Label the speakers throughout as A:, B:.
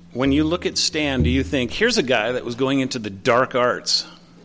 A: When you look at Stan, do you think, here's a guy that was going into the dark arts?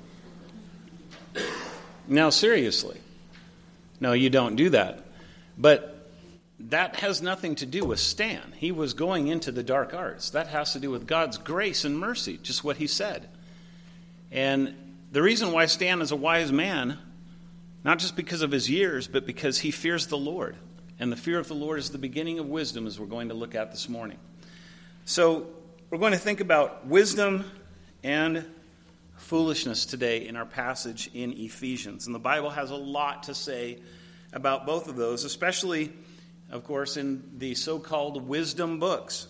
A: Now, seriously. No, you don't do that. But that has nothing to do with Stan. He was going into the dark arts. That has to do with God's grace and mercy, just what he said. And the reason why Stan is a wise man, not just because of his years, but because he fears the Lord. And the fear of the Lord is the beginning of wisdom, as we're going to look at this morning. So we're going to think about wisdom and foolishness today in our passage in Ephesians. And the Bible has a lot to say about both of those, especially, of course, in the so-called wisdom books.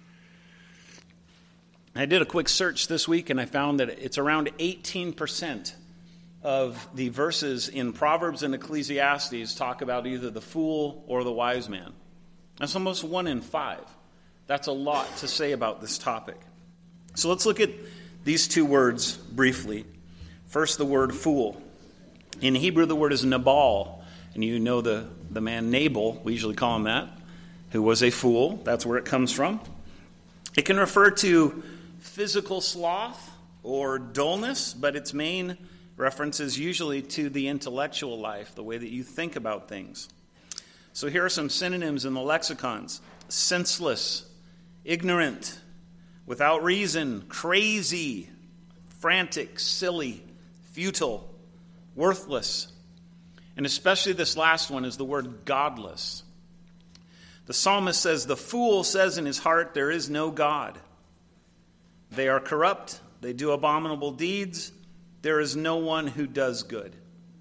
A: I did a quick search this week, and I found that it's around 18% of the verses in Proverbs and Ecclesiastes talk about either the fool or the wise man. That's almost 1 in 5. That's a lot to say about this topic. So let's look at these two words briefly. First, the word fool. In Hebrew, the word is Nabal. And you know the man Nabal, we usually call him that, who was a fool. That's where it comes from. It can refer to physical sloth or dullness, but its main reference is usually to the intellectual life, the way that you think about things. So here are some synonyms in the lexicons. Senseless, ignorant, without reason, crazy, frantic, silly, futile, worthless. And especially this last one is the word godless. The psalmist says, "The fool says in his heart, there is no God. They are corrupt, they do abominable deeds, there is no one who does good."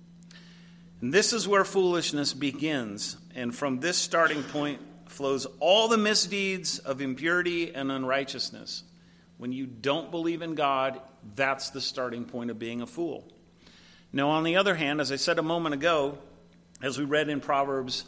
A: And this is where foolishness begins, and from this starting point flows all the misdeeds of impurity and unrighteousness. When you don't believe in God, that's the starting point of being a fool. Now, on the other hand, as I said a moment ago, as we read in Proverbs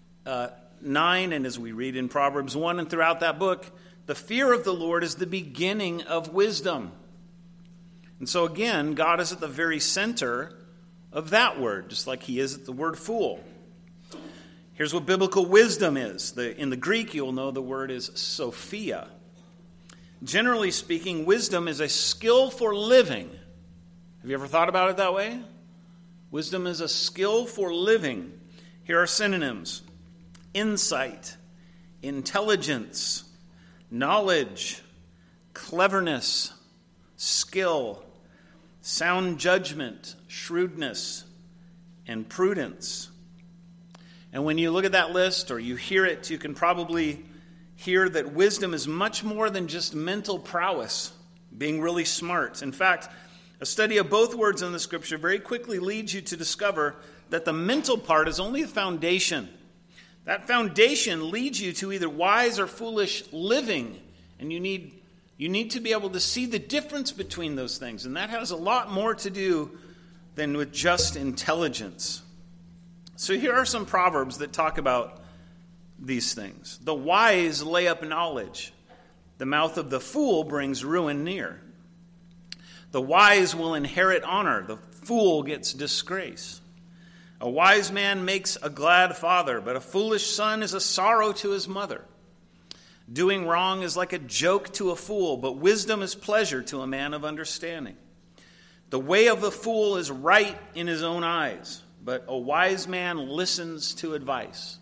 A: 9 and as we read in Proverbs 1 and throughout that book, the fear of the Lord is the beginning of wisdom. And so again, God is at the very center of that word, just like he is at the word fool. Here's what biblical wisdom is. In the Greek, you'll know the word is Sophia. Generally speaking, wisdom is a skill for living. Have you ever thought about it that way? Wisdom is a skill for living. Here are synonyms: insight, intelligence, knowledge, cleverness, skill, sound judgment, shrewdness, and prudence. And when you look at that list or you hear it, you can probably hear that wisdom is much more than just mental prowess, being really smart. In fact, a study of both words in the scripture very quickly leads you to discover that the mental part is only the foundation. That foundation leads you to either wise or foolish living. And you need to be able to see the difference between those things. And that has a lot more to do than with just intelligence. So here are some proverbs that talk about these things. The wise lay up knowledge. The mouth of the fool brings ruin near. The wise will inherit honor. The fool gets disgrace. A wise man makes a glad father, but a foolish son is a sorrow to his mother. Doing wrong is like a joke to a fool, but wisdom is pleasure to a man of understanding. The way of the fool is right in his own eyes, but a wise man listens to advice.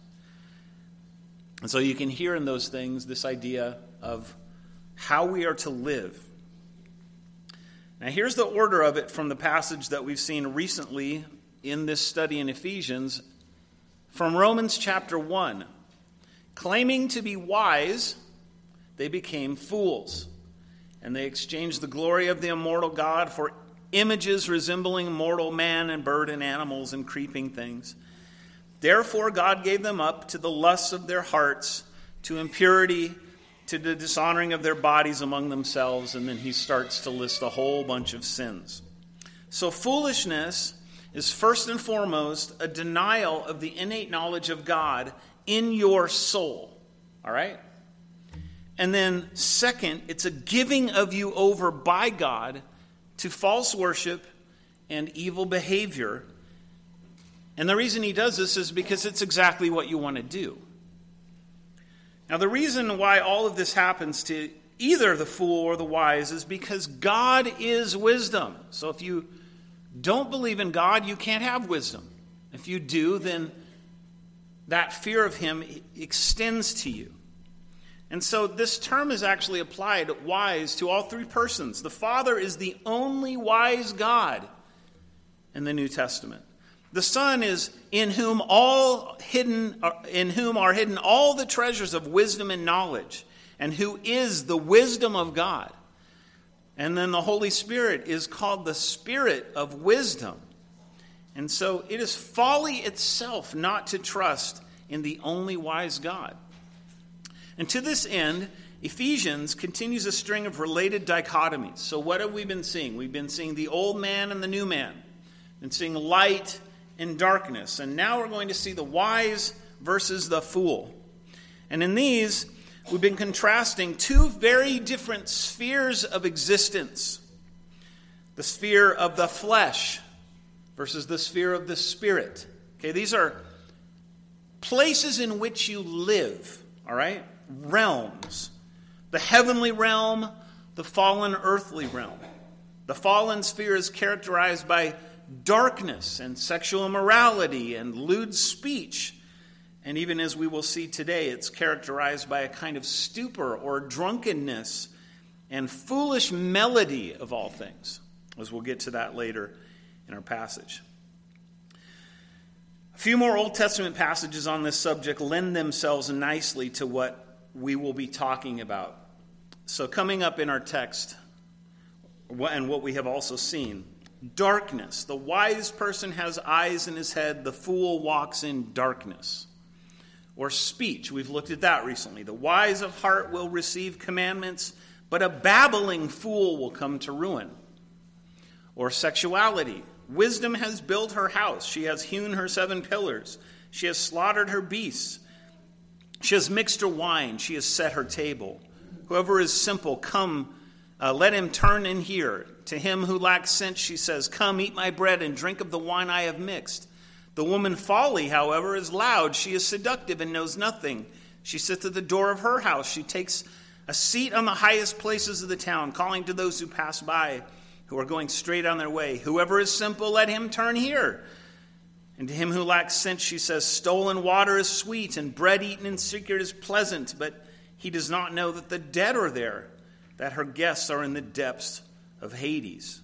A: And so you can hear in those things this idea of how we are to live. Now here's the order of it from the passage that we've seen recently in this study in Ephesians from Romans chapter 1. Claiming to be wise, they became fools, and they exchanged the glory of the immortal God for images resembling mortal man and bird and animals and creeping things. Therefore God gave them up to the lusts of their hearts, to impurity, to the dishonoring of their bodies among themselves. And then he starts to list a whole bunch of sins. So foolishness is first and foremost a denial of the innate knowledge of God in your soul. All right? And then second, it's a giving of you over by God to false worship and evil behavior. And the reason he does this is because it's exactly what you want to do. Now, the reason why all of this happens to either the fool or the wise is because God is wisdom. So if you don't believe in God, you can't have wisdom. If you do, then that fear of him extends to you. And so this term is actually applied, wise, to all three persons. The Father is the only wise God in the New Testament. The Son is in whom are hidden all the treasures of wisdom and knowledge, and who is the wisdom of God. And then the Holy Spirit is called the Spirit of wisdom. And so it is folly itself not to trust in the only wise God. And to this end, Ephesians continues a string of related dichotomies. So what have we been seeing? We've been seeing the old man and the new man. We've been seeing light and darkness. And now we're going to see the wise versus the fool. And in these, we've been contrasting two very different spheres of existence. The sphere of the flesh versus the sphere of the spirit. Okay, these are places in which you live, all right? Realms. The heavenly realm, the fallen earthly realm. The fallen sphere is characterized by darkness and sexual immorality and lewd speech. And even as we will see today, it's characterized by a kind of stupor or drunkenness and foolish melody of all things, as we'll get to that later in our passage. A few more Old Testament passages on this subject lend themselves nicely to what we will be talking about. So coming up in our text, and what we have also seen, darkness. The wise person has eyes in his head, the fool walks in darkness. Or speech, we've looked at that recently. The wise of heart will receive commandments, but a babbling fool will come to ruin. Or sexuality. Wisdom has built her house. She has hewn her 7 pillars. She has slaughtered her beasts. She has mixed her wine. She has set her table. Whoever is simple, come, let him turn in here. To him who lacks sense, she says, come, eat my bread and drink of the wine I have mixed. The woman folly, however, is loud. She is seductive and knows nothing. She sits at the door of her house. She takes a seat on the highest places of the town, calling to those who pass by, who are going straight on their way. Whoever is simple, let him turn here. And to him who lacks sense, she says, stolen water is sweet, and bread eaten in secret is pleasant. But he does not know that the dead are there, that her guests are in the depths of Hades.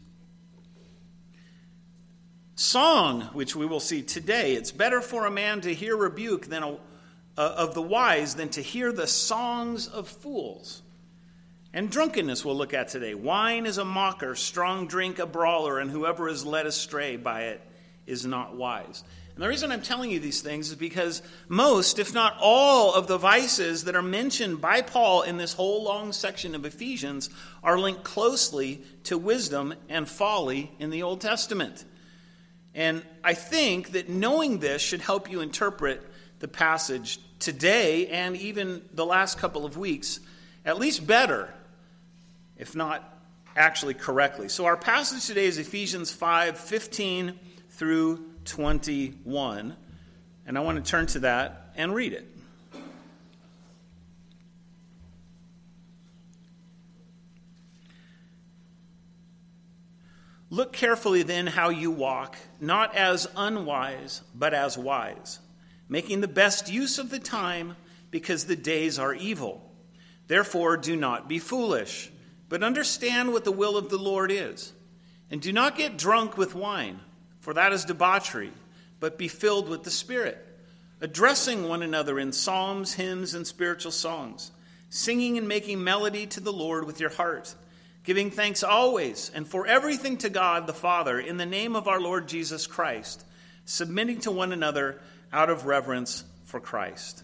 A: Song, which we will see today. It's better for a man to hear rebuke of the wise than to hear the songs of fools. And drunkenness we'll look at today. Wine is a mocker, strong drink a brawler, and whoever is led astray by it is not wise. And the reason I'm telling you these things is because most, if not all, of the vices that are mentioned by Paul in this whole long section of Ephesians are linked closely to wisdom and folly in the Old Testament. And I think that knowing this should help you interpret the passage today and even the last couple of weeks, at least better, if not actually correctly. So our passage today is Ephesians 5:15 through 21. And I want to turn to that and read it. Look carefully then how you walk, not as unwise, but as wise, making the best use of the time, because the days are evil. Therefore, do not be foolish, but understand what the will of the Lord is. And do not get drunk with wine, for that is debauchery, but be filled with the Spirit, addressing one another in psalms, hymns, and spiritual songs, singing and making melody to the Lord with your heart, giving thanks always and for everything to God the Father in the name of our Lord Jesus Christ, submitting to one another out of reverence for Christ.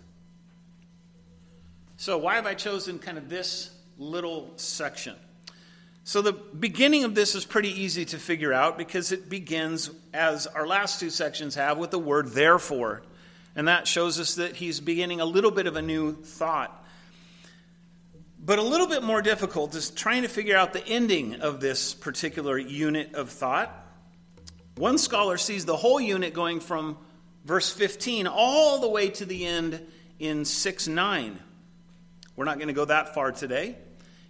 A: So why have I chosen kind of this little section? So the beginning of this is pretty easy to figure out because it begins, as our last two sections have, with the word therefore. And that shows us that he's beginning a little bit of a new thought. But a little bit more difficult is trying to figure out the ending of this particular unit of thought. One scholar sees the whole unit going from verse 15 all the way to the end in 6:9. We're not going to go that far today.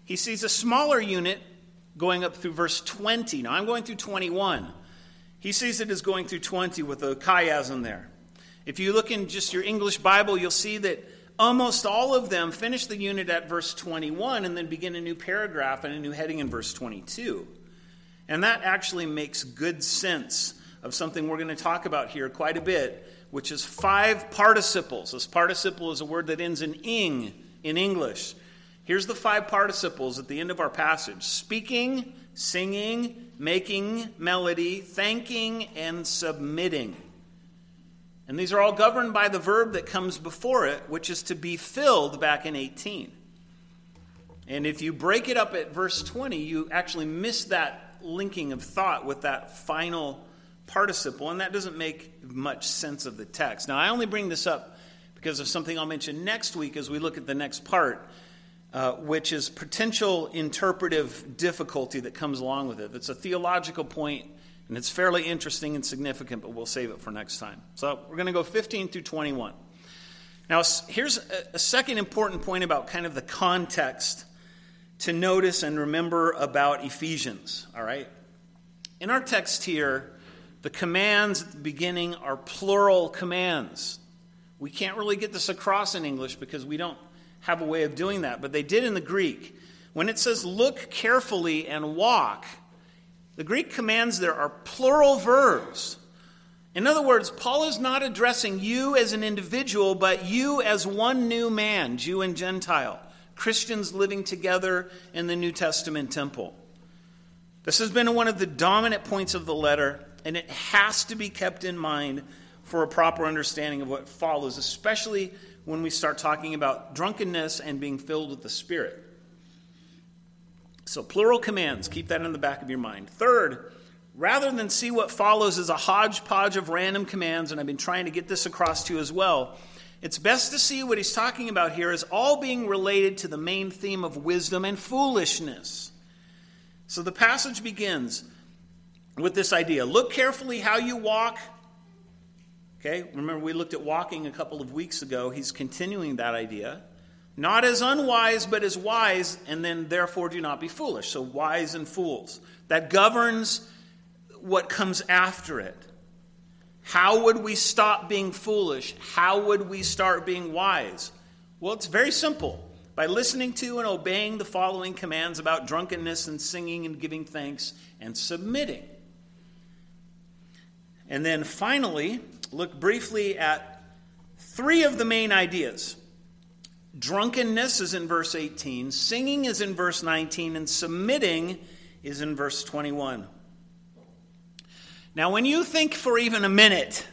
A: He sees a smaller unit going up through verse 20. Now I'm going through 21. He sees it as going through 20 with a chiasm there. If you look in just your English Bible, you'll see that almost all of them finish the unit at verse 21 and then begin a new paragraph and a new heading in verse 22. And that actually makes good sense of something we're going to talk about here quite a bit, which is 5 participles. This participle is a word that ends in ing in English. Here's the 5 participles at the end of our passage: speaking, singing, making melody, thanking, and submitting. And these are all governed by the verb that comes before it, which is to be filled back in 18. And if you break it up at verse 20, you actually miss that linking of thought with that final participle, and that doesn't make much sense of the text. Now, I only bring this up because of something I'll mention next week as we look at the next part, which is potential interpretive difficulty that comes along with it. It's a theological point, and it's fairly interesting and significant, but we'll save it for next time. So we're going to go 15 through 21. Now, here's a second important point about kind of the context to notice and remember about Ephesians, all right? In our text here, the commands at the beginning are plural commands. We can't really get this across in English because we don't have a way of doing that, but they did in the Greek. When it says look carefully and walk, the Greek commands there are plural verbs. In other words, Paul is not addressing you as an individual, but you as one new man, Jew and Gentile, Christians living together in the New Testament temple. This has been one of the dominant points of the letter, and it has to be kept in mind for a proper understanding of what follows, especially when we start talking about drunkenness and being filled with the Spirit. So plural commands, keep that in the back of your mind. Third, rather than see what follows as a hodgepodge of random commands, and I've been trying to get this across to you as well, it's best to see what he's talking about here as all being related to the main theme of wisdom and foolishness. So the passage begins with this idea. Look carefully how you walk. Okay, remember we looked at walking a couple of weeks ago. He's continuing that idea. Not as unwise, but as wise, and then therefore do not be foolish. So wise and fools. That governs what comes after it. How would we stop being foolish? How would we start being wise? Well, it's very simple. By listening to and obeying the following commands about drunkenness and singing and giving thanks and submitting. And then finally, look briefly at 3 of the main ideas. Drunkenness is in verse 18, singing is in verse 19, and submitting is in verse 21. Now, when you think for even a minute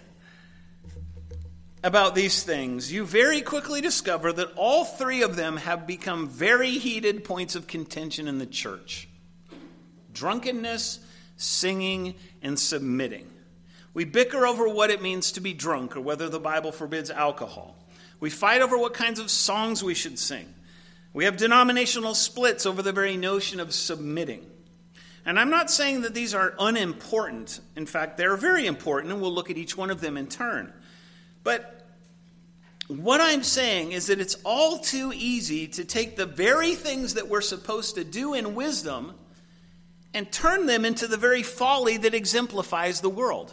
A: about these things, you very quickly discover that all 3 of them have become very heated points of contention in the church. Drunkenness, singing, and submitting. We bicker over what it means to be drunk or whether the Bible forbids alcohol. We fight over what kinds of songs we should sing. We have denominational splits over the very notion of submitting. And I'm not saying that these are unimportant. In fact, they're very important, and we'll look at each one of them in turn. But what I'm saying is that it's all too easy to take the very things that we're supposed to do in wisdom and turn them into the very folly that exemplifies the world.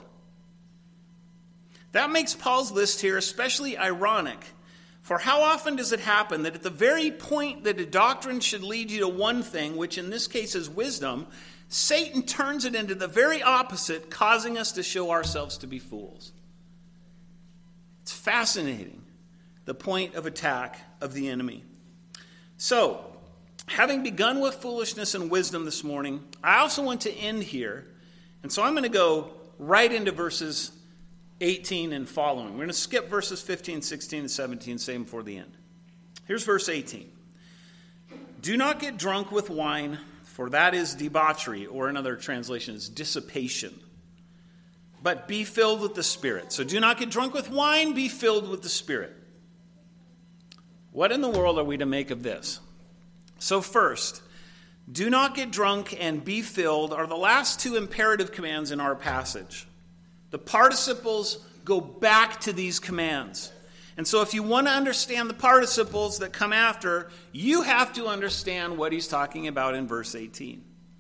A: That makes Paul's list here especially ironic. For how often does it happen that at the very point that a doctrine should lead you to one thing, which in this case is wisdom, Satan turns it into the very opposite, causing us to show ourselves to be fools. It's fascinating, the point of attack of the enemy. So, having begun with foolishness and wisdom this morning, I also want to end here. And so I'm going to go right into verses 18 and following. We're going to skip verses 15, 16, and 17, same before the end. Here's verse 18. Do not get drunk with wine, for that is debauchery, or in other translations, dissipation. But be filled with the Spirit. So do not get drunk with wine, be filled with the Spirit. What in the world are we to make of this? So first, do not get drunk and be filled are the last 2 imperative commands in our passage. The participles go back to these commands. And so if you want to understand the participles that come after, you have to understand what he's talking about in verse 18.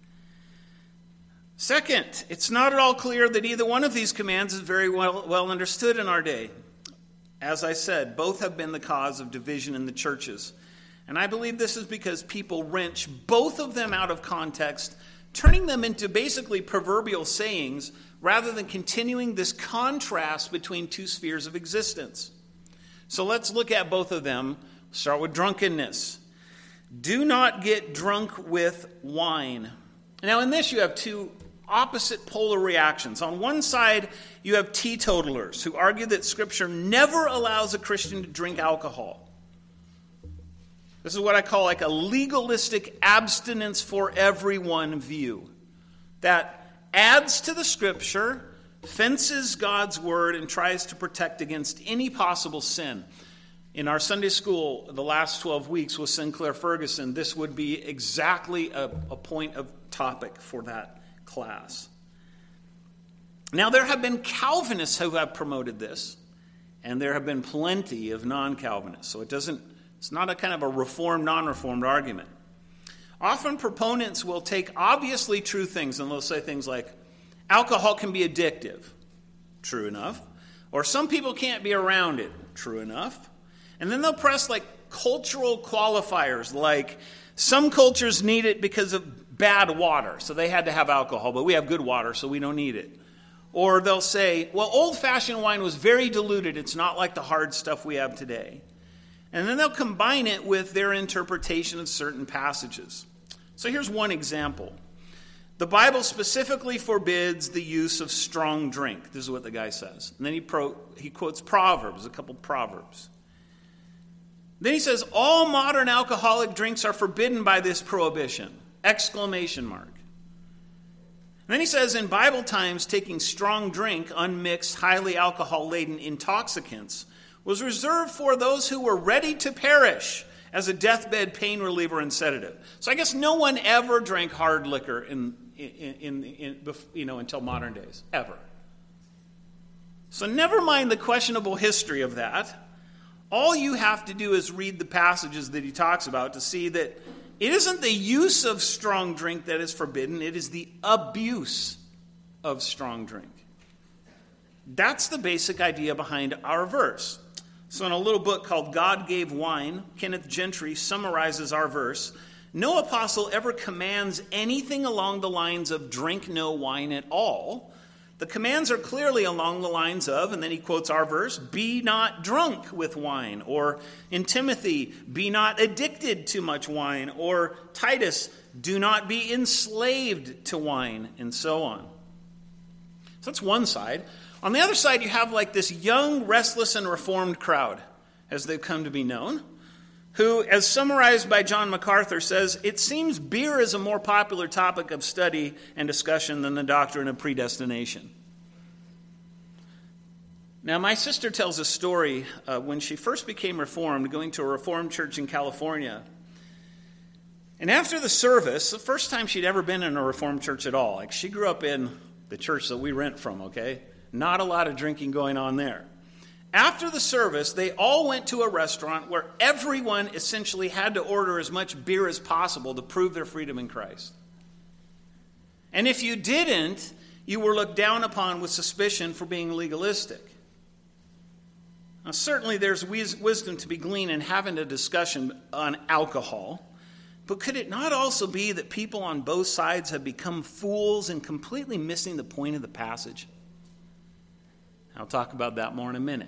A: Second, it's not at all clear that either one of these commands is very well understood in our day. As I said, both have been the cause of division in the churches. And I believe this is because people wrench both of them out of context, turning them into basically proverbial sayings, rather than continuing this contrast between two spheres of existence. So let's look at both of them. Start with drunkenness. Do not get drunk with wine. Now in this you have two opposite polar reactions. On one side, you have teetotalers who argue that Scripture never allows a Christian to drink alcohol. This is what I call like a legalistic abstinence for everyone view that adds to the Scripture, fences God's word, and tries to protect against any possible sin. In our Sunday school, the last 12 weeks with Sinclair Ferguson, this would be exactly a point of topic for that class. Now, there have been Calvinists who have promoted this, and there have been plenty of non-Calvinists. So it's not a kind of a reformed, non-reformed argument. Often proponents will take obviously true things, and they'll say things like, alcohol can be addictive. True enough. Or some people can't be around it. True enough. And then they'll press like cultural qualifiers, like some cultures need it because of bad water, so they had to have alcohol, but we have good water, so we don't need it. Or they'll say, well, old-fashioned wine was very diluted. It's not like the hard stuff we have today. And then they'll combine it with their interpretation of certain passages. So here's one example. The Bible specifically forbids the use of strong drink. This is what the guy says. And then he quotes Proverbs, a couple Proverbs. Then he says, all modern alcoholic drinks are forbidden by this prohibition! Exclamation mark. And then he says, in Bible times, taking strong drink, unmixed, highly alcohol-laden intoxicants, was reserved for those who were ready to perish as a deathbed pain reliever and sedative. So I guess no one ever drank hard liquor until modern days, ever. So never mind the questionable history of that. All you have to do is read the passages that he talks about to see that it isn't the use of strong drink that is forbidden. It is the abuse of strong drink. That's the basic idea behind our verse. So in a little book called God Gave Wine, Kenneth Gentry summarizes our verse. No apostle ever commands anything along the lines of drink no wine at all. The commands are clearly along the lines of, and then he quotes our verse, be not drunk with wine. Or in Timothy, be not addicted to much wine. Or Titus, do not be enslaved to wine, and so on. So that's one side. On the other side, you have like this young, restless, and reformed crowd, as they've come to be known, who, as summarized by John MacArthur, says, it seems beer is a more popular topic of study and discussion than the doctrine of predestination. Now, my sister tells a story when she first became Reformed, going to a Reformed church in California. And after the service, the first time she'd ever been in a Reformed church at all, like she grew up in the church that we rent from, okay? Not a lot of drinking going on there. After the service, they all went to a restaurant where everyone essentially had to order as much beer as possible to prove their freedom in Christ. And if you didn't, you were looked down upon with suspicion for being legalistic. Now, certainly there's wisdom to be gleaned in having a discussion on alcohol, but could it not also be that people on both sides have become fools and completely missing the point of the passage? I'll talk about that more in a minute.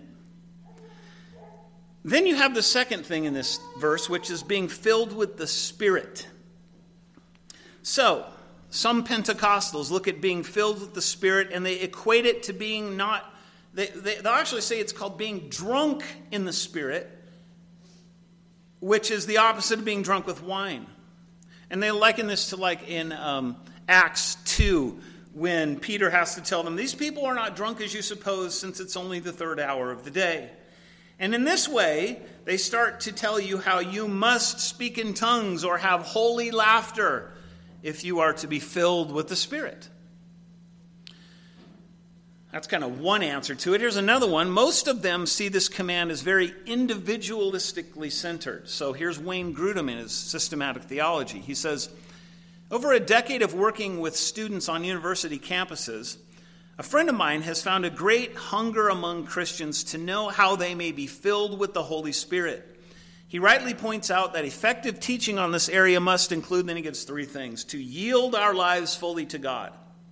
A: Then you have the second thing in this verse, which is being filled with the Spirit. So, some Pentecostals look at being filled with the Spirit and they equate it to being not, they'll actually say it's called being drunk in the Spirit, which is the opposite of being drunk with wine. And they liken this to like in Acts 2, when Peter has to tell them, these people are not drunk as you suppose, since it's only the third hour of the day. And in this way, they start to tell you how you must speak in tongues or have holy laughter if you are to be filled with the Spirit. That's kind of one answer to it. Here's another one. Most of them see this command as very individualistically centered. So here's Wayne Grudem in his systematic theology. He says, over a decade of working with students on university campuses, a friend of mine has found a great hunger among Christians to know how they may be filled with the Holy Spirit. He rightly points out that effective teaching on this area must include, then he gives three things: to yield our lives fully to God,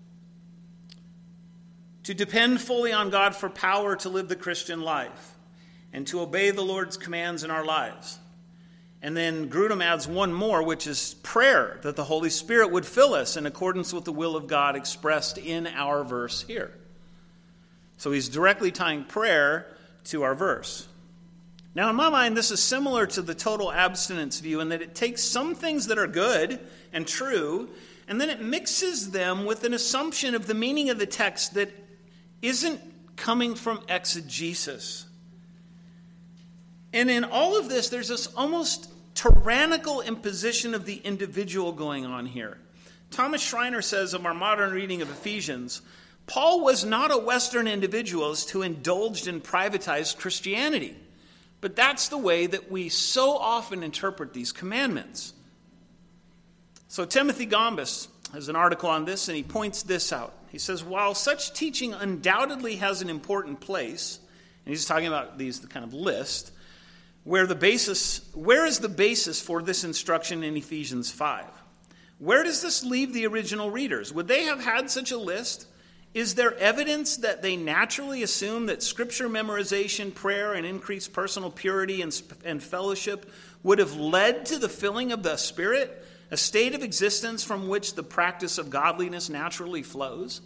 A: to depend fully on God for power to live the Christian life, and to obey the Lord's commands in our lives. And then Grudem adds one more, which is prayer, that the Holy Spirit would fill us in accordance with the will of God expressed in our verse here. So he's directly tying prayer to our verse. Now, in my mind, this is similar to the total abstinence view in that it takes some things that are good and true, and then it mixes them with an assumption of the meaning of the text that isn't coming from exegesis. And in all of this, there's this almost tyrannical imposition of the individual going on here. Thomas Schreiner says of our modern reading of Ephesians, Paul was not a Western individualist who indulged in privatized Christianity. But that's the way that we so often interpret these commandments. So Timothy Gombis has an article on this, and he points this out. He says, while such teaching undoubtedly has an important place, and he's talking about these the kind of list, where is the basis for this instruction in Ephesians 5? Where does this leave the original readers? Would they have had such a list? Is there evidence that they naturally assume that scripture memorization, prayer, and increased personal purity and fellowship would have led to the filling of the Spirit, a state of existence from which the practice of godliness naturally flows?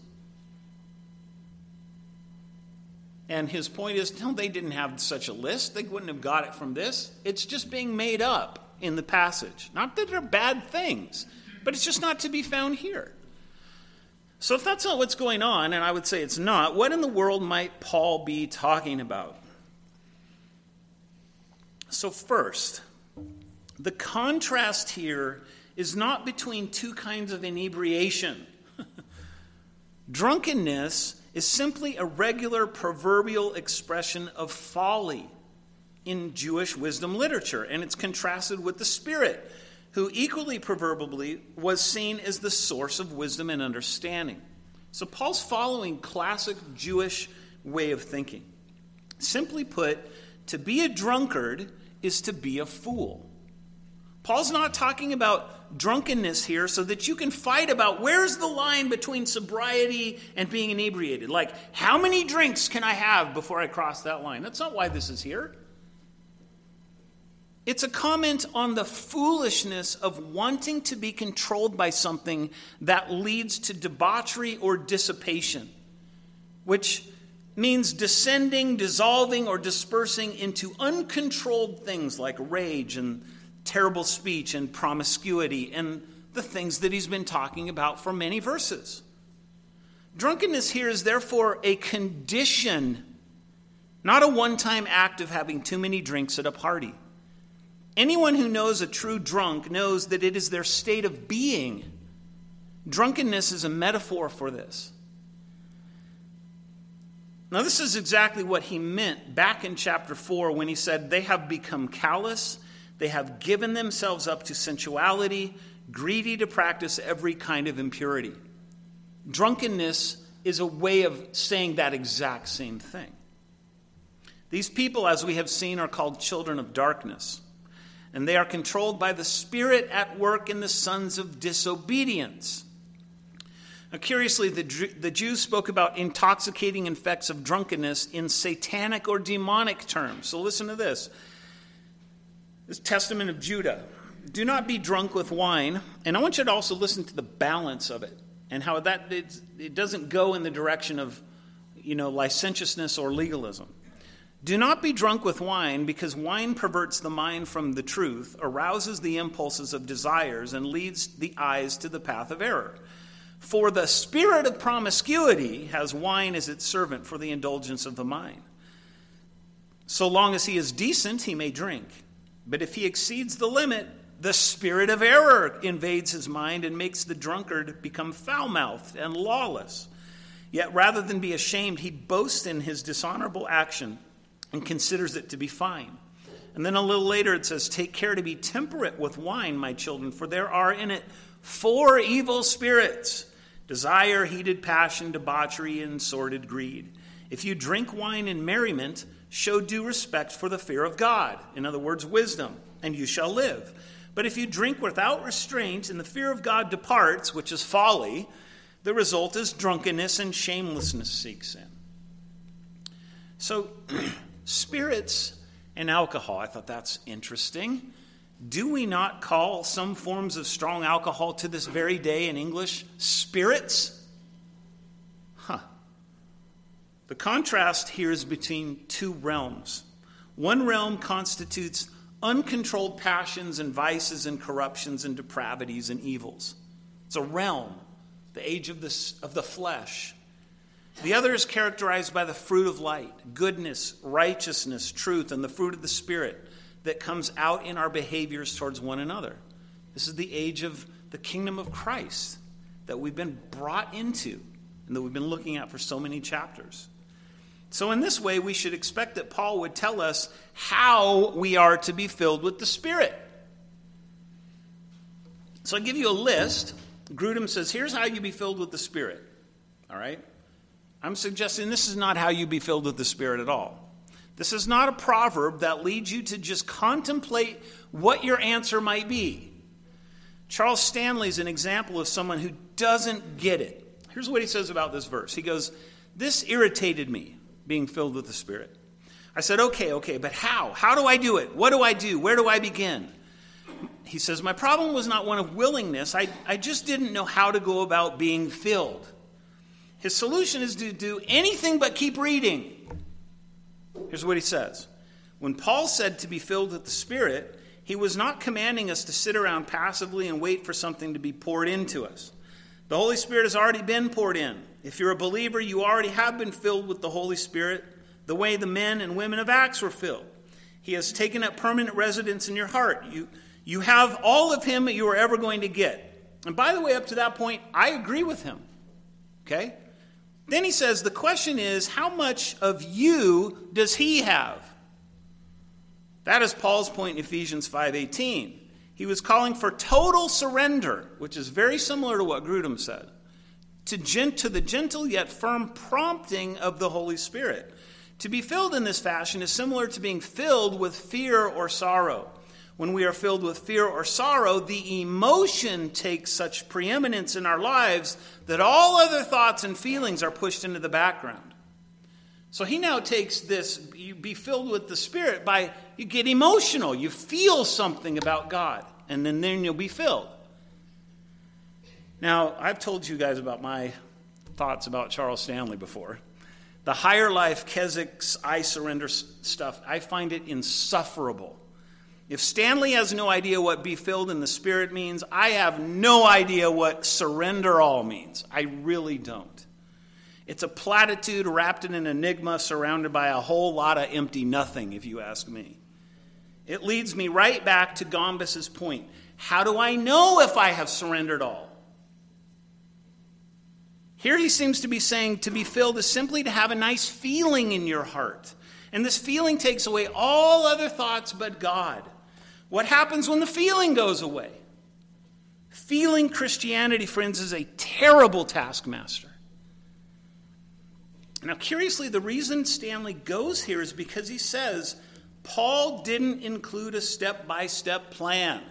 A: And his point is, no, they didn't have such a list. They wouldn't have got it from this. It's just being made up in the passage. Not that they're bad things, but it's just not to be found here. So if that's not what's going on, and I would say it's not, what in the world might Paul be talking about? So first, the contrast here is not between two kinds of inebriation. Drunkenness is simply a regular proverbial expression of folly in Jewish wisdom literature, and it's contrasted with the Spirit, who equally proverbially was seen as the source of wisdom and understanding. So Paul's following classic Jewish way of thinking. Simply put, to be a drunkard is to be a fool. Paul's not talking about drunkenness here so that you can fight about where's the line between sobriety and being inebriated. Like, how many drinks can I have before I cross that line? That's not why this is here. It's a comment on the foolishness of wanting to be controlled by something that leads to debauchery or dissipation, which means descending, dissolving, or dispersing into uncontrolled things like rage and terrible speech and promiscuity and the things that he's been talking about for many verses. Drunkenness here is therefore a condition, not a one-time act of having too many drinks at a party. Anyone who knows a true drunk knows that it is their state of being. Drunkenness is a metaphor for this. Now, this is exactly what he meant back in chapter 4 when he said, they have become callous, they have given themselves up to sensuality, greedy to practice every kind of impurity. Drunkenness is a way of saying that exact same thing. These people, as we have seen, are called children of darkness. And they are controlled by the Spirit at work in the sons of disobedience. Now, curiously, the Jews spoke about intoxicating effects of drunkenness in satanic or demonic terms. So listen to this. This Testament of Judah. Do not be drunk with wine. And I want you to also listen to the balance of it and how that it doesn't go in the direction of, licentiousness or legalism. Do not be drunk with wine, because wine perverts the mind from the truth, arouses the impulses of desires, and leads the eyes to the path of error. For the spirit of promiscuity has wine as its servant for the indulgence of the mind. So long as he is decent, he may drink. But if he exceeds the limit, the spirit of error invades his mind and makes the drunkard become foul-mouthed and lawless. Yet rather than be ashamed, he boasts in his dishonorable action and considers it to be fine. And then a little later it says, take care to be temperate with wine, my children, for there are in it 4 evil spirits: desire, heated passion, debauchery, and sordid greed. If you drink wine in merriment, show due respect for the fear of God. In other words, wisdom, and you shall live. But if you drink without restraint and the fear of God departs, which is folly, the result is drunkenness, and shamelessness seeks in. So, spirits and alcohol, I thought that's interesting. Do we not call some forms of strong alcohol to this very day in English spirits? The contrast here is between 2 realms. One realm constitutes uncontrolled passions and vices and corruptions and depravities and evils. It's a realm, the age of the flesh. The other is characterized by the fruit of light, goodness, righteousness, truth, and the fruit of the Spirit that comes out in our behaviors towards one another. This is the age of the kingdom of Christ that we've been brought into and that we've been looking at for so many chapters. So in this way, we should expect that Paul would tell us how we are to be filled with the Spirit. So I give you a list. Grudem says, here's how you be filled with the Spirit. All right? I'm suggesting this is not how you be filled with the Spirit at all. This is not a proverb that leads you to just contemplate what your answer might be. Charles Stanley is an example of someone who doesn't get it. Here's what he says about this verse. He goes, this irritated me, being filled with the Spirit. I said, okay, but how? How do I do it? What do I do? Where do I begin? He says, my problem was not one of willingness. I just didn't know how to go about being filled. His solution is to do anything but keep reading. Here's what he says. When Paul said to be filled with the Spirit, he was not commanding us to sit around passively and wait for something to be poured into us. The Holy Spirit has already been poured in. If you're a believer, you already have been filled with the Holy Spirit the way the men and women of Acts were filled. He has taken up permanent residence in your heart. You have all of him that you are ever going to get. And by the way, up to that point, I agree with him. Okay? Then he says, the question is, how much of you does he have? That is Paul's point in Ephesians 5:18. He was calling for total surrender, which is very similar to what Grudem said, to the gentle yet firm prompting of the Holy Spirit. To be filled in this fashion is similar to being filled with fear or sorrow. When we are filled with fear or sorrow, the emotion takes such preeminence in our lives that all other thoughts and feelings are pushed into the background. So he now takes this, you be filled with the Spirit by, you get emotional, you feel something about God, and then you'll be filled. Now, I've told you guys about my thoughts about Charles Stanley before. The higher life, Kesik's I surrender stuff, I find it insufferable. If Stanley has no idea what be filled in the Spirit means, I have no idea what surrender all means. I really don't. It's a platitude wrapped in an enigma surrounded by a whole lot of empty nothing, if you ask me. It leads me right back to Gombas's point. How do I know if I have surrendered all? Here he seems to be saying to be filled is simply to have a nice feeling in your heart. And this feeling takes away all other thoughts but God. What happens when the feeling goes away? Feeling Christianity, friends, is a terrible taskmaster. Now, curiously, the reason Stanley goes here is because he says Paul didn't include a step-by-step plan.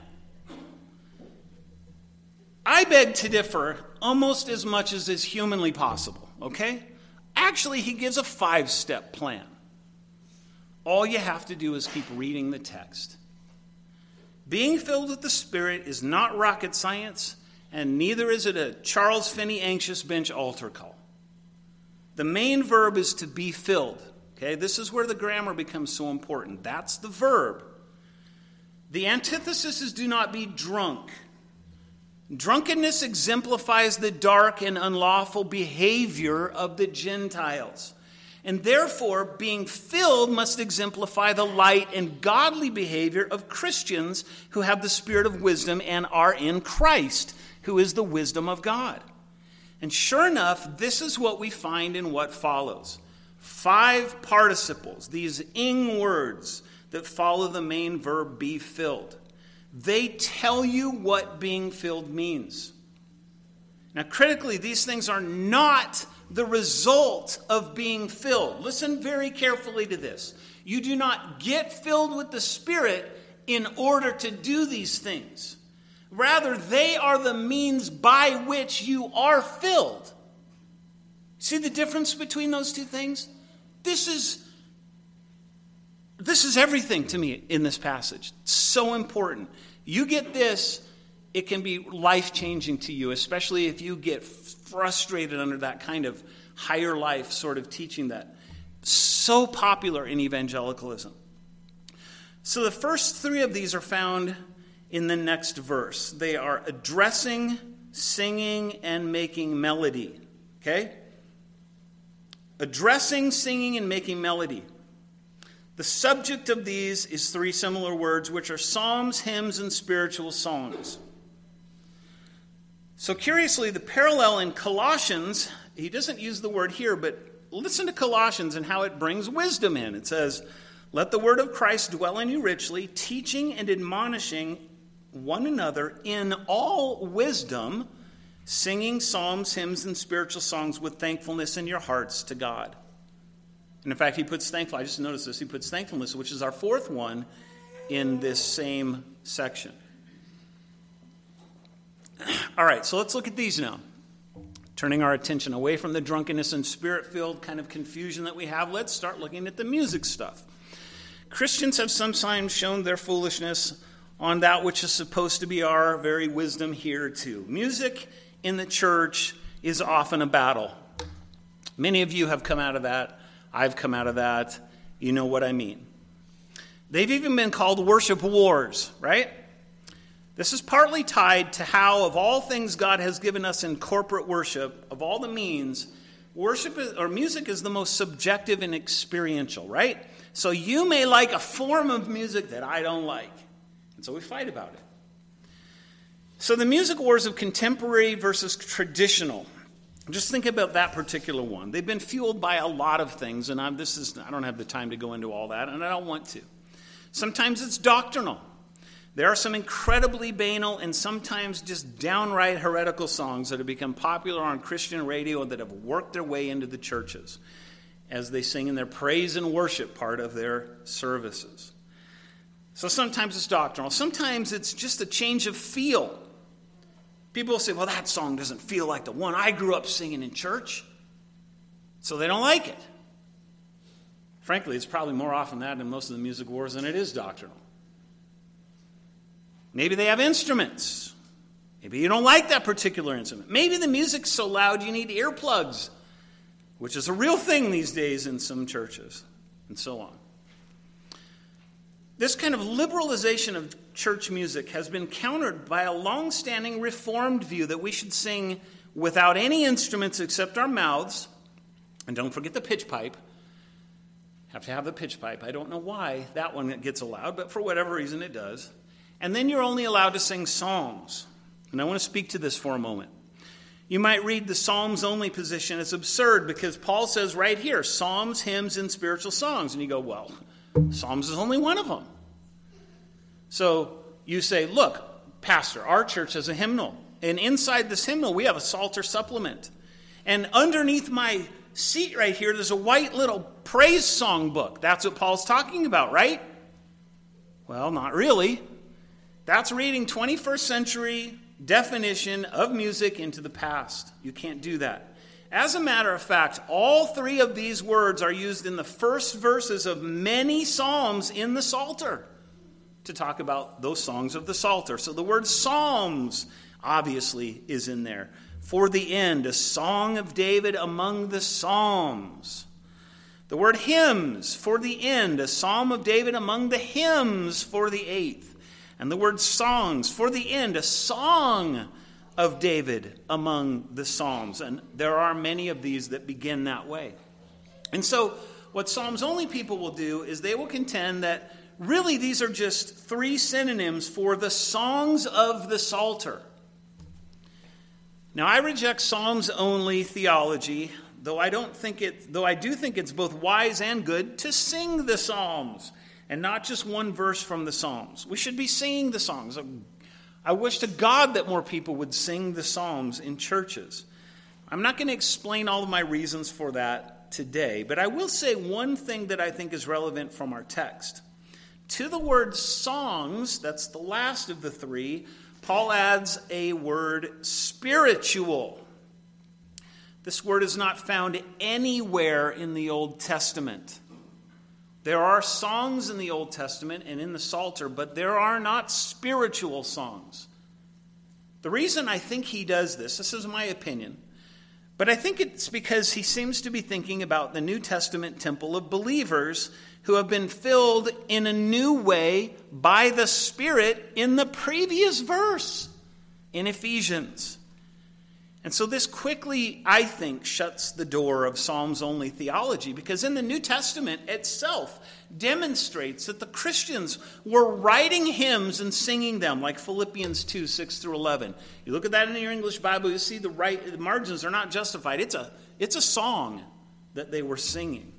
A: I beg to differ almost as much as is humanly possible, okay? Actually, he gives a 5-step plan. All you have to do is keep reading the text. Being filled with the Spirit is not rocket science, and neither is it a Charles Finney anxious bench altar call. The main verb is to be filled. Okay, this is where the grammar becomes so important. That's the verb. The antithesis is do not be drunk. Drunkenness exemplifies the dark and unlawful behavior of the Gentiles. And therefore, being filled must exemplify the light and godly behavior of Christians who have the Spirit of wisdom and are in Christ, who is the wisdom of God. And sure enough, this is what we find in what follows. 5 participles, these ing words that follow the main verb be filled. They tell you what being filled means. Now, critically, these things are not the result of being filled. Listen very carefully to this. You do not get filled with the Spirit in order to do these things. Rather, they are the means by which you are filled. See the difference between those two things? This is everything to me in this passage. It's so important. You get this, it can be life-changing to you, especially if you get frustrated under that kind of higher life sort of teaching that so popular in evangelicalism. So the first 3 of these are found in the next verse. They are addressing, singing, and making melody. Okay? Addressing, singing, and making melody. The subject of these is 3 similar words, which are psalms, hymns, and spiritual songs. So curiously, the parallel in Colossians, he doesn't use the word here, but listen to Colossians and how it brings wisdom in. It says, "Let the word of Christ dwell in you richly, teaching and admonishing one another in all wisdom, singing psalms, hymns, and spiritual songs with thankfulness in your hearts to God." And in fact, he puts thankful. I just noticed this. He puts thankfulness, which is our 4th one in this same section. All right, so let's look at these now. Turning our attention away from the drunkenness and spirit-filled kind of confusion that we have, let's start looking at the music stuff. Christians have sometimes shown their foolishness on that which is supposed to be our very wisdom here too. Music in the church is often a battle. Many of you have come out of that. I've come out of that. You know what I mean. They've even been called worship wars, right? This is partly tied to how, of all things God has given us in corporate worship, of all the means, music is the most subjective and experiential, right? So you may like a form of music that I don't like. And so we fight about it. So the music wars of contemporary versus traditional. Just think about that particular one. They've been fueled by a lot of things, and I don't have the time to go into all that, and I don't want to. Sometimes it's doctrinal. There are some incredibly banal and sometimes just downright heretical songs that have become popular on Christian radio and that have worked their way into the churches as they sing in their praise and worship part of their services. So sometimes it's doctrinal. Sometimes it's just a change of feel. People will say, well, that song doesn't feel like the one I grew up singing in church. So they don't like it. Frankly, it's probably more often that in most of the music wars than it is doctrinal. Maybe they have instruments. Maybe you don't like that particular instrument. Maybe the music's so loud you need earplugs, which is a real thing these days in some churches, and so on. This kind of liberalization of church music has been countered by a long-standing Reformed view that we should sing without any instruments except our mouths. And don't forget the pitch pipe. Have to have the pitch pipe. I don't know why that one gets allowed, but for whatever reason it does. And then you're only allowed to sing psalms. And I want to speak to this for a moment. You might read the psalms-only position as absurd because Paul says right here, psalms, hymns, and spiritual songs. And you go, well, psalms is only one of them. So you say, look, Pastor, our church has a hymnal. And inside this hymnal, we have a Psalter supplement. And underneath my seat right here, there's a white little praise song book. That's what Paul's talking about, right? Well, not really. That's reading 21st century definition of music into the past. You can't do that. As a matter of fact, all 3 of these words are used in the first verses of many psalms in the Psalter to talk about those songs of the Psalter. So the word psalms obviously is in there. For the end, a song of David among the psalms. The word hymns, for the end, a psalm of David among the hymns for the 8th. And the word songs, for the end, a song of David among the psalms. And there are many of these that begin that way. And so what Psalms-only people will do is they will contend that really these are just 3 synonyms for the songs of the Psalter. Now, I reject Psalms-only theology, though I do think it's both wise and good to sing the Psalms, and not just one verse from the Psalms. We should be singing the songs. I wish to God that more people would sing the Psalms in churches. I'm not going to explain all of my reasons for that today, but I will say one thing that I think is relevant from our text. To the word songs, that's the last of the three, Paul adds a word spiritual. This word is not found anywhere in the Old Testament. There are songs in the Old Testament and in the Psalter, but there are not spiritual songs. The reason I think he does this is my opinion, but I think it's because he seems to be thinking about the New Testament temple of believers who have been filled in a new way by the Spirit in the previous verse in Ephesians. And so this quickly, I think, shuts the door of Psalms-only theology, because in the New Testament itself demonstrates that the Christians were writing hymns and singing them, like Philippians 2, 6 through 11. You look at that in your English Bible, you see the margins are not justified. It's a song that they were singing.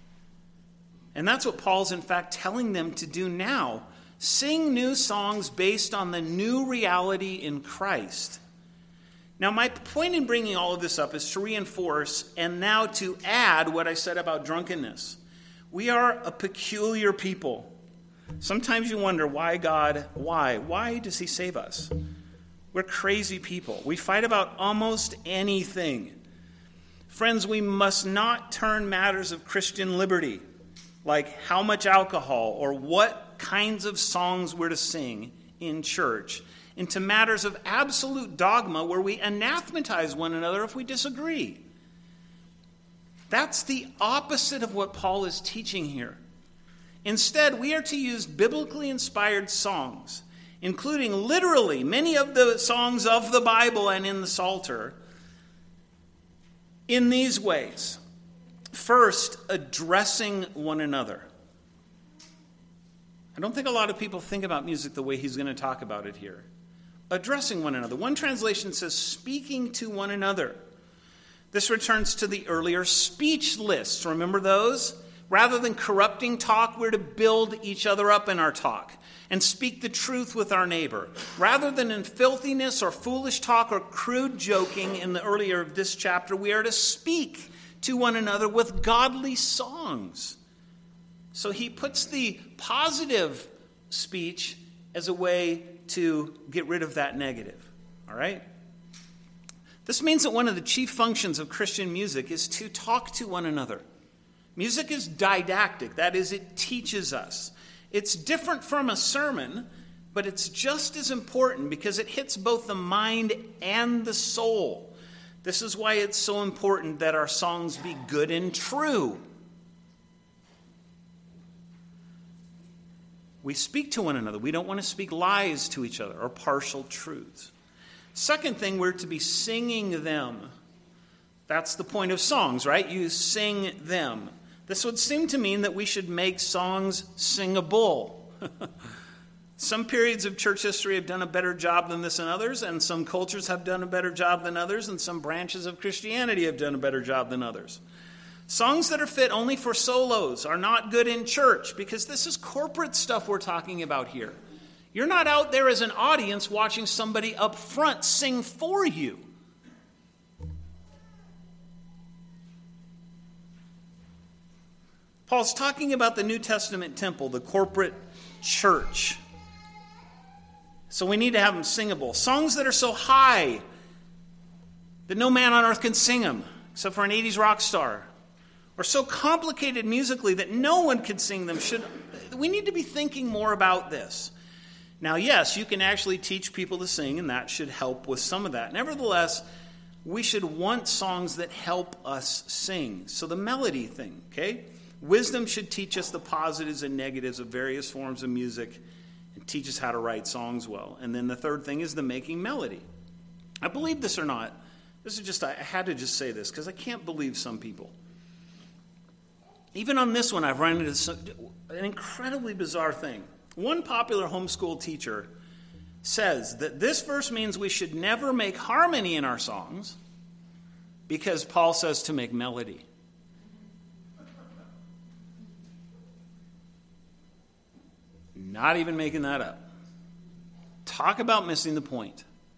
A: And that's what Paul's in fact telling them to do now. Sing new songs based on the new reality in Christ. Now, my point in bringing all of this up is to reinforce and now to add what I said about drunkenness. We are a peculiar people. Sometimes you wonder, why God? Why? Why does he save us? We're crazy people. We fight about almost anything. Friends, we must not turn matters of Christian liberty, like how much alcohol or what kinds of songs we're to sing in church, into matters of absolute dogma where we anathematize one another if we disagree. That's the opposite of what Paul is teaching here. Instead, we are to use biblically inspired songs, including literally many of the songs of the Bible and in the Psalter, in these ways. First, addressing one another. I don't think a lot of people think about music the way he's going to talk about it here. Addressing one another. One translation says speaking to one another. This returns to the earlier speech lists. Remember those? Rather than corrupting talk, we're to build each other up in our talk and speak the truth with our neighbor. Rather than in filthiness or foolish talk or crude joking in the earlier of this chapter, we are to speak to one another with godly songs. So he puts the positive speech as a way to get rid of that negative. All right? This means that one of the chief functions of Christian music is to talk to one another. Music is didactic. That is, it teaches us. It's different from a sermon, but it's just as important because it hits both the mind and the soul. This is why it's so important that our songs be good and true. We speak to one another. We don't want to speak lies to each other or partial truths. Second thing, we're to be singing them. That's the point of songs, right? You sing them. This would seem to mean that we should make songs singable. Some periods of church history have done a better job than this than others, and some cultures have done a better job than others, and some branches of Christianity have done a better job than others. Songs that are fit only for solos are not good in church because this is corporate stuff we're talking about here. You're not out there as an audience watching somebody up front sing for you. Paul's talking about the New Testament temple, the corporate church. So we need to have them singable. Songs that are so high that no man on earth can sing them, except for an 80s rock star. Or so complicated musically that no one can sing them. We need to be thinking more about this. Now, yes, you can actually teach people to sing, and that should help with some of that. Nevertheless, we should want songs that help us sing. So the melody thing, okay? Wisdom should teach us the positives and negatives of various forms of music and teach us how to write songs well. And then the third thing is the making melody. I believe this or not, I had to just say this because I can't believe some people. Even on this one, I've run into an incredibly bizarre thing. One popular homeschool teacher says that this verse means we should never make harmony in our songs because Paul says to make melody. Not even making that up. Talk about missing the point.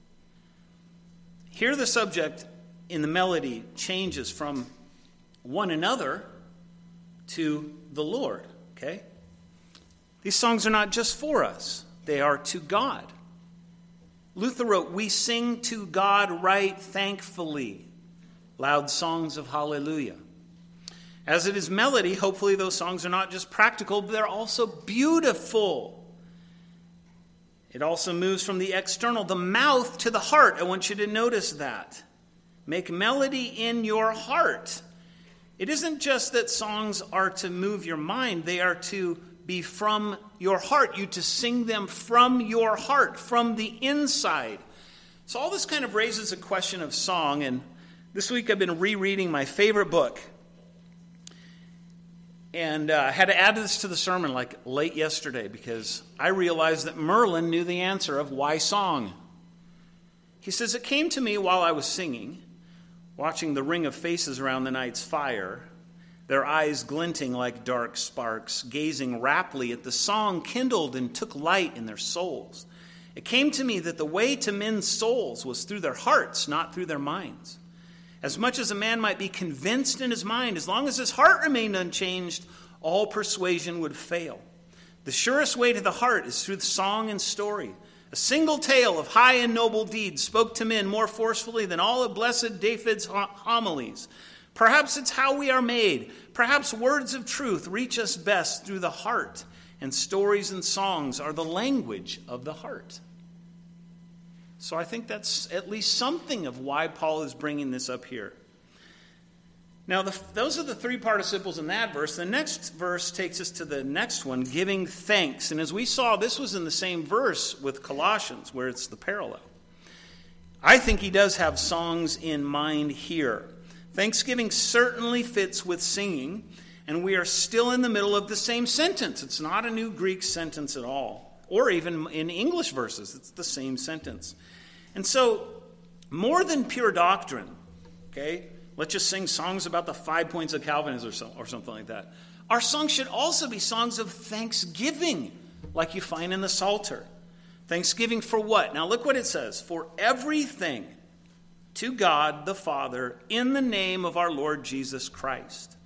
A: Here the subject in the melody changes from one another to the Lord, okay? These songs are not just for us. They are to God. Luther wrote, "We sing to God right thankfully, loud songs of hallelujah." As it is melody, hopefully those songs are not just practical, but they're also beautiful. It also moves from the external, the mouth, to the heart. I want you to notice that. Make melody in your heart. It isn't just that songs are to move your mind. They are to be from your heart. You to sing them from your heart, from the inside. So all this kind of raises a question of song. And this week I've been rereading my favorite book. And I had to add this to the sermon like late yesterday because I realized that Merlin knew the answer of why song. He says, "It came to me while I was singing, watching the ring of faces around the night's fire, their eyes glinting like dark sparks, gazing raptly at the song kindled and took light in their souls. It came to me that the way to men's souls was through their hearts, not through their minds. As much as a man might be convinced in his mind, as long as his heart remained unchanged, all persuasion would fail. The surest way to the heart is through song and story. A single tale of high and noble deeds spoke to men more forcefully than all of blessed David's homilies. Perhaps it's how we are made. Perhaps words of truth reach us best through the heart, and stories and songs are the language of the heart." So I think that's at least something of why Paul is bringing this up here. Now, those are the three participles in that verse. The next verse takes us to the next one, giving thanks. And as we saw, this was in the same verse with Colossians, where it's the parallel. I think he does have songs in mind here. Thanksgiving certainly fits with singing, and we are still in the middle of the same sentence. It's not a new Greek sentence at all, or even in English verses. It's the same sentence. And so, more than pure doctrine, okay, let's just sing songs about the 5 points of Calvinism or something like that. Our songs should also be songs of thanksgiving, like you find in the Psalter. Thanksgiving for what? Now look what it says. For everything, to God the Father, in the name of our Lord Jesus Christ.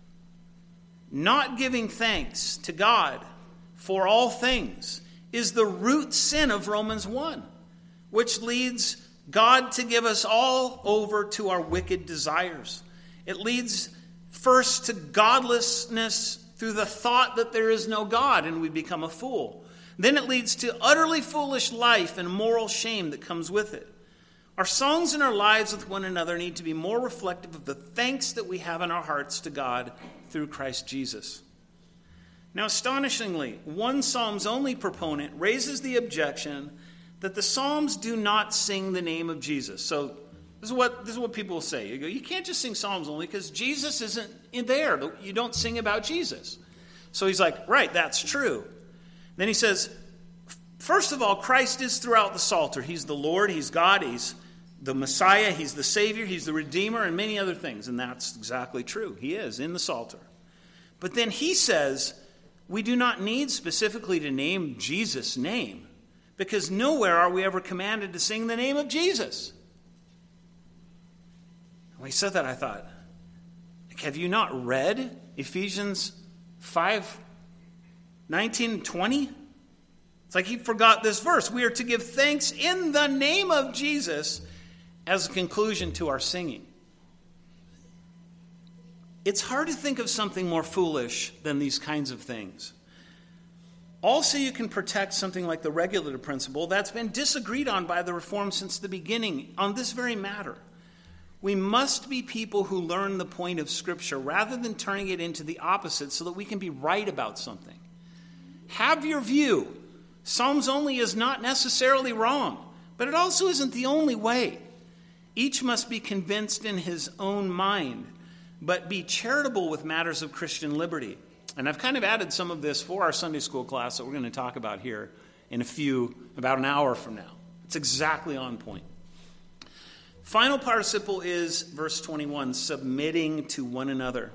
A: Not giving thanks to God for all things is the root sin of Romans 1, which leads God to give us all over to our wicked desires. It leads first to godlessness through the thought that there is no God and we become a fool. Then it leads to utterly foolish life and moral shame that comes with it. Our songs and our lives with one another need to be more reflective of the thanks that we have in our hearts to God through Christ Jesus. Now, astonishingly, one Psalms only proponent raises the objection that the Psalms do not sing the name of Jesus. So this is what people will say. You go, you can't just sing Psalms only because Jesus isn't in there. You don't sing about Jesus. So he's like, right, that's true. Then he says, first of all, Christ is throughout the Psalter. He's the Lord, he's God, he's the Messiah, he's the Savior, he's the Redeemer, and many other things. And that's exactly true. He is in the Psalter. But then he says, we do not need specifically to name Jesus' name, because nowhere are we ever commanded to sing the name of Jesus. When he said that, I thought, have you not read Ephesians 5:19 and 20? It's like he forgot this verse. We are to give thanks in the name of Jesus as a conclusion to our singing. It's hard to think of something more foolish than these kinds of things. Also, you can protect something like the regulative principle that's been disagreed on by the Reformed since the beginning on this very matter. We must be people who learn the point of Scripture rather than turning it into the opposite so that we can be right about something. Have your view. Psalms only is not necessarily wrong, but it also isn't the only way. Each must be convinced in his own mind, but be charitable with matters of Christian liberty. And I've kind of added some of this for our Sunday school class that we're going to talk about here in about an hour from now. It's exactly on point. Final participle is verse 21, submitting to one another.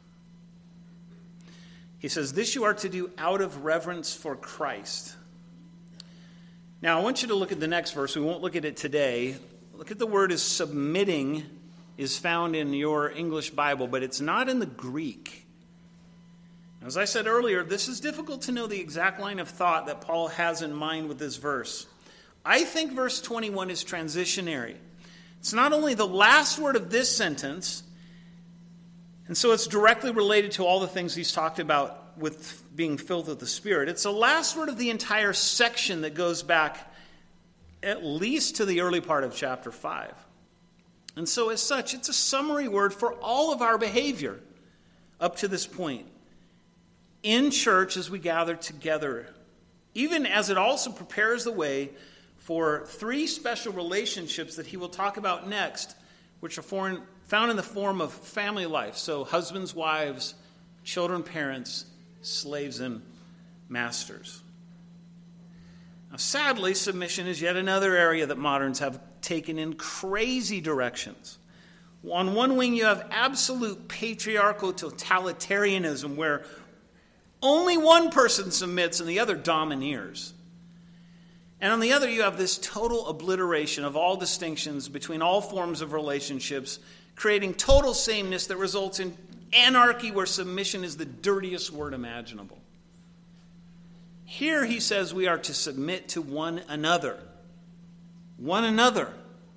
A: He says, this you are to do out of reverence for Christ. Now, I want you to look at the next verse. We won't look at it today. Look at the word is submitting is found in your English Bible, but it's not in the Greek. As I said earlier, this is difficult to know the exact line of thought that Paul has in mind with this verse. I think verse 21 is transitionary. It's not only the last word of this sentence, and so it's directly related to all the things he's talked about with being filled with the Spirit. It's the last word of the entire section that goes back at least to the early part of chapter 5. And so as such, it's a summary word for all of our behavior up to this point in church as we gather together, even as it also prepares the way for 3 special relationships that he will talk about next, which are found in the form of family life. So husbands, wives, children, parents, slaves, and masters. Now, sadly, submission is yet another area that moderns have taken in crazy directions. On one wing, you have absolute patriarchal totalitarianism, where only one person submits and the other domineers. And on the other, you have this total obliteration of all distinctions between all forms of relationships, creating total sameness that results in anarchy where submission is the dirtiest word imaginable. Here he says we are to submit to one another. One another.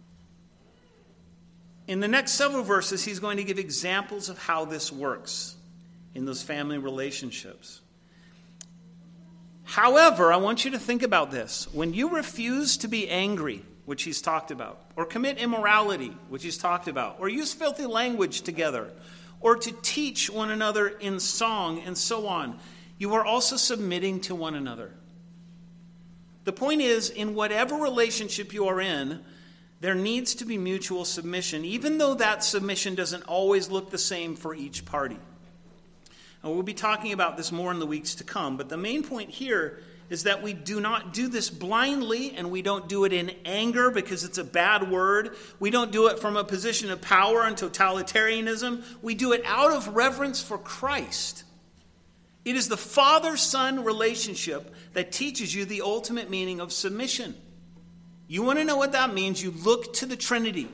A: In the next several verses, he's going to give examples of how this works in those family relationships. However, I want you to think about this. When you refuse to be angry, which he's talked about, or commit immorality, which he's talked about, or use filthy language together, or to teach one another in song, and so on, you are also submitting to one another. The point is, in whatever relationship you are in, there needs to be mutual submission, even though that submission doesn't always look the same for each party. And we'll be talking about this more in the weeks to come, but the main point here is that we do not do this blindly, and we don't do it in anger because it's a bad word. We don't do it from a position of power and totalitarianism. We do it out of reverence for Christ. It is the father-son relationship that teaches you the ultimate meaning of submission. You want to know what that means? You look to the Trinity.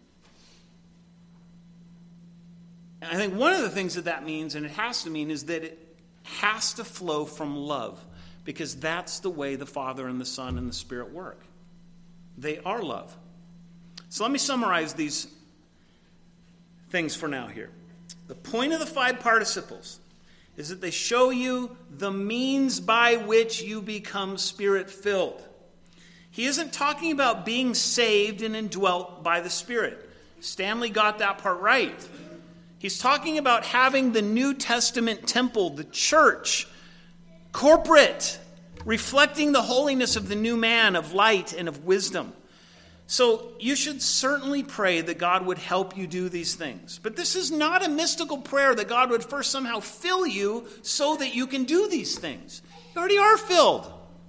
A: And I think one of the things that means, and it has to mean, is that it has to flow from love, because that's the way the Father and the Son and the Spirit work. They are love. So let me summarize these things for now here. The point of the 5 participles is that they show you the means by which you become Spirit-filled. He isn't talking about being saved and indwelt by the Spirit. Stanley got that part right. He's talking about having the New Testament temple, the church, corporate, reflecting the holiness of the new man, of light and of wisdom. So you should certainly pray that God would help you do these things. But this is not a mystical prayer that God would first somehow fill you so that you can do these things. You already are filled.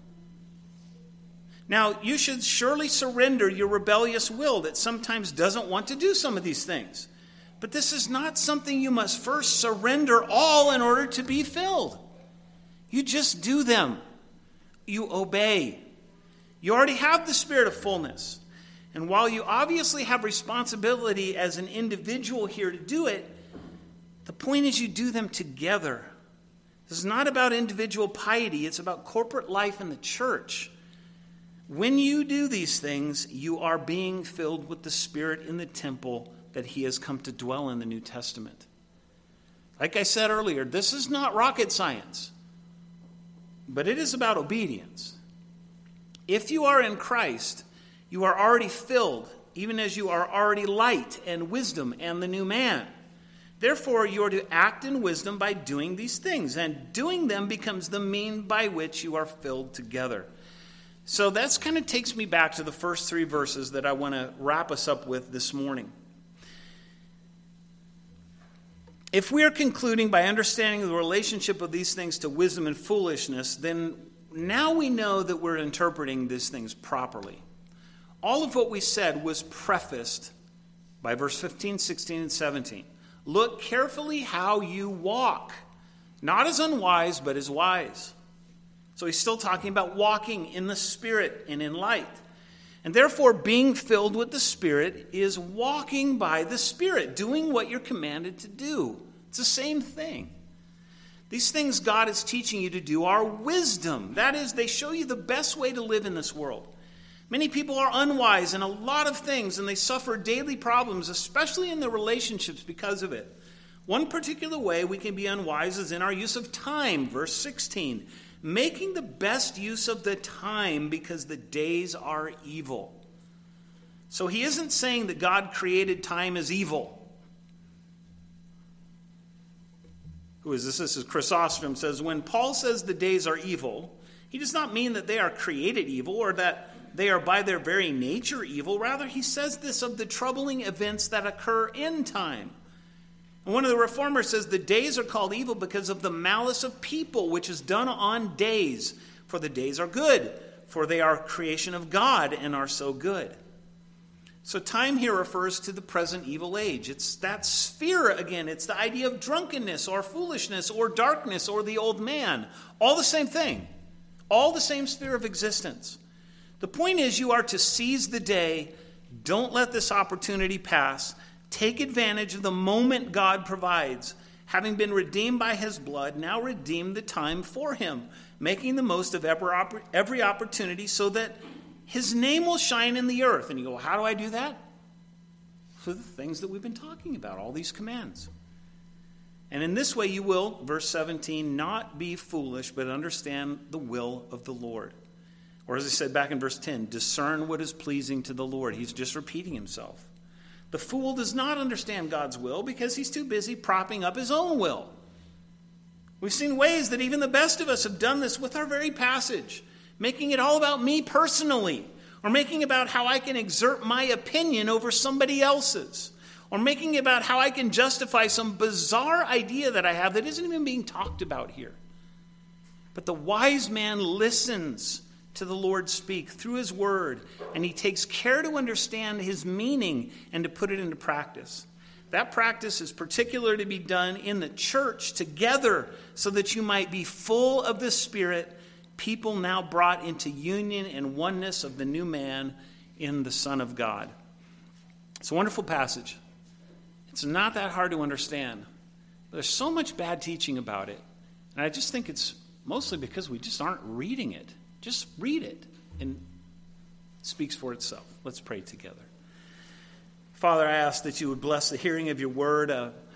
A: Now, you should surely surrender your rebellious will that sometimes doesn't want to do some of these things. But this is not something you must first surrender all in order to be filled. You just do them. You obey. You already have the Spirit of fullness. And while you obviously have responsibility as an individual here to do it, the point is you do them together. This is not about individual piety. It's about corporate life in the church. When you do these things, you are being filled with the Spirit in the temple that he has come to dwell in the New Testament. Like I said earlier, this is not rocket science, but it is about obedience. If you are in Christ, you are already filled, even as you are already light and wisdom and the new man. Therefore, you are to act in wisdom by doing these things, and doing them becomes the means by which you are filled together. So that's kind of takes me back to the first 3 verses that I want to wrap us up with this morning. If we are concluding by understanding the relationship of these things to wisdom and foolishness, then now we know that we're interpreting these things properly. All of what we said was prefaced by verse 15, 16, and 17. Look carefully how you walk, not as unwise, but as wise. So he's still talking about walking in the Spirit and in light. And therefore, being filled with the Spirit is walking by the Spirit, doing what you're commanded to do. It's the same thing. These things God is teaching you to do are wisdom. That is, they show you the best way to live in this world. Many people are unwise in a lot of things, and they suffer daily problems, especially in their relationships because of it. One particular way we can be unwise is in our use of time, verse 16. Making the best use of the time because the days are evil. So he isn't saying that God created time as evil. Who is this? This is Chrysostom says, when Paul says the days are evil, he does not mean that they are created evil or that they are by their very nature evil. Rather, he says this of the troubling events that occur in time. And one of the reformers says the days are called evil because of the malice of people, which is done on days. For the days are good, for they are creation of God and are so good. So time here refers to the present evil age. It's that sphere again. It's the idea of drunkenness or foolishness or darkness or the old man. All the same thing. All the same sphere of existence. The point is you are to seize the day. Don't let this opportunity pass. Take advantage of the moment God provides. Having been redeemed by his blood, now redeem the time for him, making the most of every opportunity so that his name will shine in the earth. And you go, how do I do that? Through the things that we've been talking about, all these commands. And in this way you will, verse 17, not be foolish, but understand the will of the Lord. Or as I said back in verse 10, discern what is pleasing to the Lord. He's just repeating himself. The fool does not understand God's will because he's too busy propping up his own will. We've seen ways that even the best of us have done this with our very passage, making it all about me personally, or making it about how I can exert my opinion over somebody else's, or making it about how I can justify some bizarre idea that I have that isn't even being talked about here. But the wise man listens to the Lord speak through his word, and he takes care to understand his meaning and to put it into practice. That practice is particular to be done in the church together so that you might be full of the Spirit, people now brought into union and oneness of the new man in the Son of God. It's a wonderful passage. It's not that hard to understand. But there's so much bad teaching about it. And I just think it's mostly because we just aren't reading it. Just read it, and it speaks for itself. Let's pray together. Father, I ask that you would bless the hearing of your word.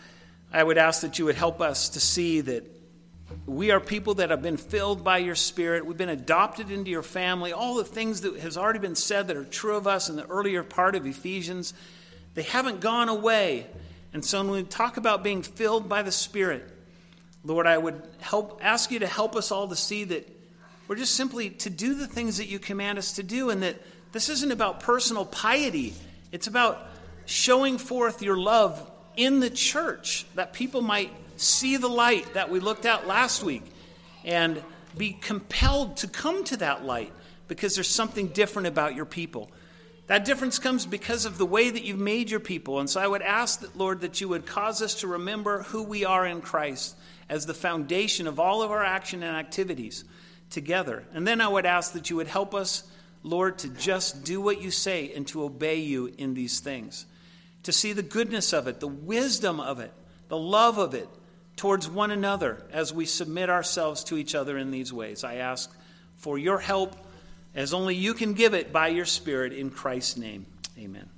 A: I would ask that you would help us to see that we are people that have been filled by your Spirit. We've been adopted into your family. All the things that has already been said that are true of us in the earlier part of Ephesians, they haven't gone away. And so when we talk about being filled by the Spirit, Lord, I would ask you to help us all to see that we're just simply to do the things that you command us to do, and that this isn't about personal piety. It's about showing forth your love in the church, that people might see the light that we looked at last week and be compelled to come to that light because there's something different about your people. That difference comes because of the way that you've made your people. And so I would ask that, Lord, that you would cause us to remember who we are in Christ as the foundation of all of our action and activities together. And then I would ask that you would help us, Lord, to just do what you say and to obey you in these things. To see the goodness of it, the wisdom of it, the love of it towards one another as we submit ourselves to each other in these ways. I ask for your help as only you can give it by your Spirit in Christ's name. Amen.